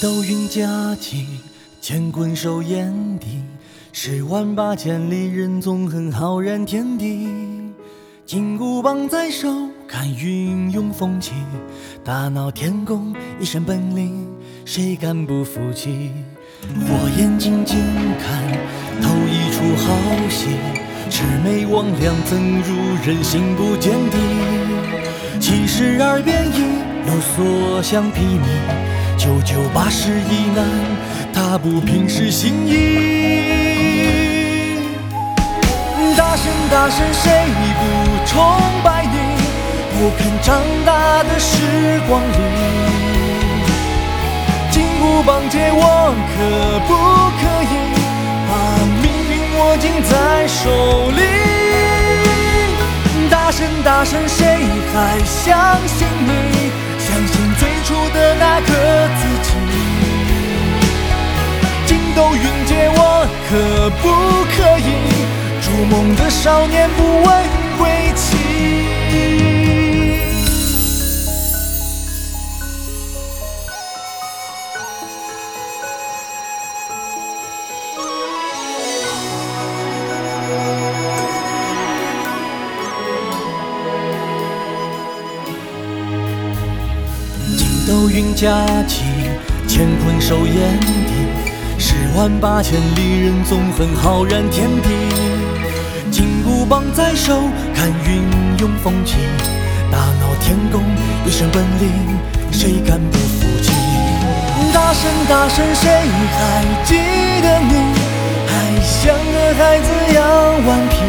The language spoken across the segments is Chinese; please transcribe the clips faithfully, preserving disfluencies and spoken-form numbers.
斗云架起，乾坤守眼底，十万八千里，人纵横浩然天地。金箍棒在手，看云涌风起，大闹天宫，一身本领，谁敢不服气？火眼金睛看，透一出好戏，魑魅魍魉怎如人心不见底？七十二变异，有所向披靡，九九八十一难，他不平时心意。大神大神，谁不崇拜你？不肯长大的时光里，金箍棒借我可不可以把命运握紧在手里？大神大神，谁还相信你？相信最初的那个自己。筋斗云借我可不可以？筑梦的少年不问归期。筋斗云架起，乾坤守眼底，十万八千里，人纵横浩然天地。金箍棒在手，看云涌风起，大闹天宫，一身本领，谁敢不服气？大神大神，谁还记得你？还像个孩子样顽皮。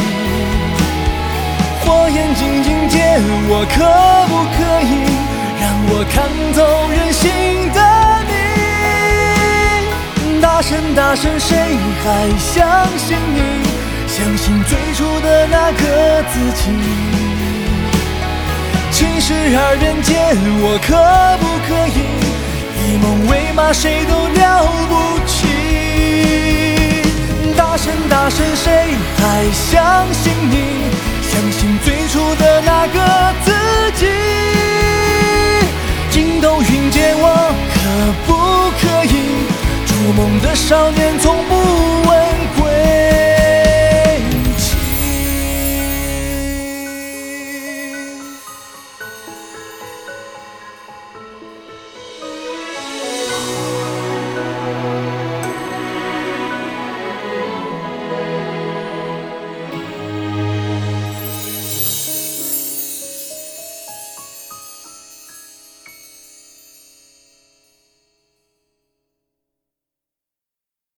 火眼金睛借我可不可以？让我看透人心的你。大神大神，谁还相信你？相信最初的那个自己。七十二变借我可不可以？以梦为马，谁都了不起。大神大神，谁还相信你？相信最初的那个自己。